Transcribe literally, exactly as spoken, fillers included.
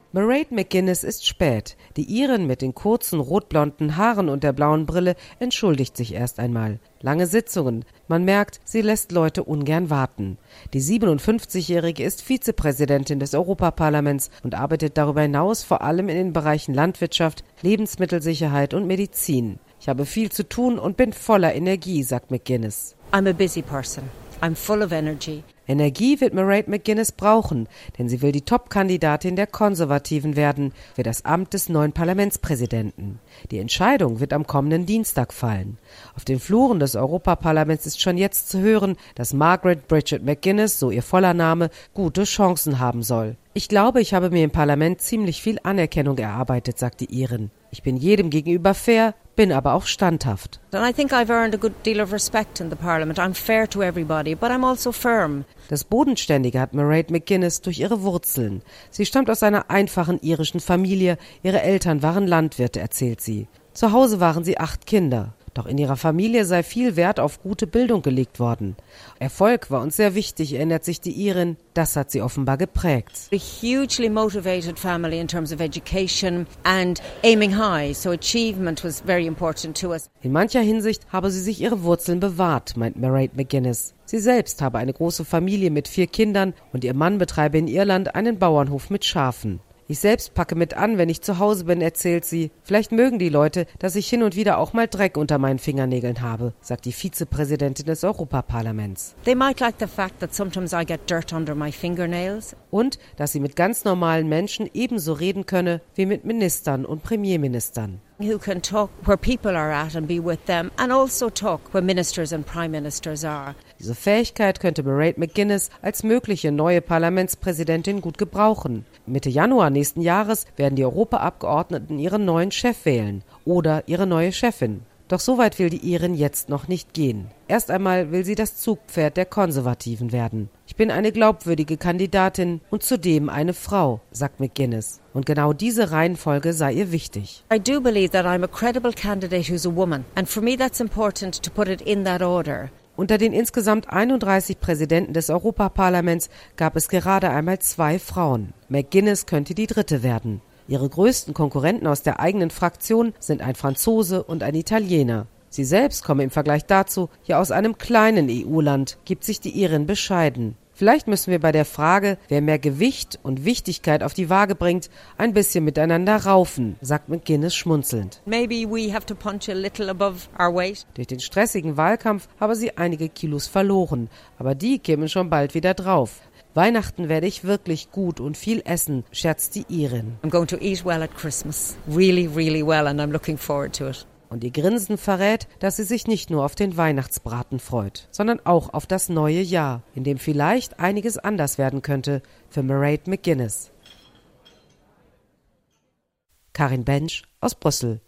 Mairead McGuinness ist spät. Die Irin mit den kurzen rotblonden Haaren und der blauen Brille entschuldigt sich erst einmal. Lange Sitzungen. Man merkt, sie lässt Leute ungern warten. Die siebenundfünfzigjährige ist Vizepräsidentin des Europaparlaments und arbeitet darüber hinaus vor allem in den Bereichen Landwirtschaft, Lebensmittelsicherheit und Medizin. Ich habe viel zu tun und bin voller Energie, sagt McGuinness. I'm a busy person. I'm full of energy. Energie wird Mairead McGuinness brauchen, denn sie will die Top-Kandidatin der Konservativen werden für das Amt des neuen Parlamentspräsidenten. Die Entscheidung wird am kommenden Dienstag fallen. Auf den Fluren des Europaparlaments ist schon jetzt zu hören, dass Margaret Bridget McGuinness, so ihr voller Name, gute Chancen haben soll. Ich glaube, ich habe mir im Parlament ziemlich viel Anerkennung erarbeitet, sagt die Irin. Ich bin jedem gegenüber fair, bin aber auch standhaft. And I think I've earned a good deal of respect in the Parliament. I'm fair to everybody, but I'm also firm. Das Bodenständige hat Mairead McGuinness durch ihre Wurzeln. Sie stammt aus einer einfachen irischen Familie. Ihre Eltern waren Landwirte, erzählt sie. Zu Hause waren sie acht Kinder. Doch in ihrer Familie sei viel Wert auf gute Bildung gelegt worden. Erfolg war uns sehr wichtig, erinnert sich die Irin. Das hat sie offenbar geprägt. A hugely motivated family in terms of education and aiming high, so achievement was very important to us. In mancher Hinsicht habe sie sich ihre Wurzeln bewahrt, meint Mairead McGuinness. Sie selbst habe eine große Familie mit vier Kindern und ihr Mann betreibe in Irland einen Bauernhof mit Schafen. Ich selbst packe mit an, wenn ich zu Hause bin, erzählt sie. Vielleicht mögen die Leute, dass ich hin und wieder auch mal Dreck unter meinen Fingernägeln habe, sagt die Vizepräsidentin des Europaparlaments. They might like the fact that sometimes I get dirt under my fingernails. Und, dass sie mit ganz normalen Menschen ebenso reden könne wie mit Ministern und Premierministern. Who can talk where people are at and be with them and also talk where ministers and prime ministers are. Diese Fähigkeit könnte Mairead McGuinness als mögliche neue Parlamentspräsidentin gut gebrauchen. Mitte Januar nächsten Jahres werden die Europaabgeordneten ihren neuen Chef wählen oder ihre neue Chefin. Doch so weit will die Irin jetzt noch nicht gehen. Erst einmal will sie das Zugpferd der Konservativen werden. Ich bin eine glaubwürdige Kandidatin und zudem eine Frau, sagt McGuinness. Und genau diese Reihenfolge sei ihr wichtig. I do believe that I'm a credible candidate who's a woman. And for me that's important to put it in that order. Unter den insgesamt einunddreißig Präsidenten des Europaparlaments gab es gerade einmal zwei Frauen. McGuinness könnte die dritte werden. Ihre größten Konkurrenten aus der eigenen Fraktion sind ein Franzose und ein Italiener. Sie selbst komme im Vergleich dazu ja aus einem kleinen E U-Land, gibt sich die Irin bescheiden. Vielleicht müssen wir bei der Frage, wer mehr Gewicht und Wichtigkeit auf die Waage bringt, ein bisschen miteinander raufen, sagt McGuinness schmunzelnd. Maybe we have to punch a little above our weight. Durch den stressigen Wahlkampf habe sie einige Kilos verloren, aber die kämen schon bald wieder drauf. Weihnachten werde ich wirklich gut und viel essen, scherzt die Irin. I'm going to eat well at Christmas. Really, really well and I'm looking forward to it. Und ihr Grinsen verrät, dass sie sich nicht nur auf den Weihnachtsbraten freut, sondern auch auf das neue Jahr, in dem vielleicht einiges anders werden könnte für Mairead McGuinness. Karin Bensch aus Brüssel.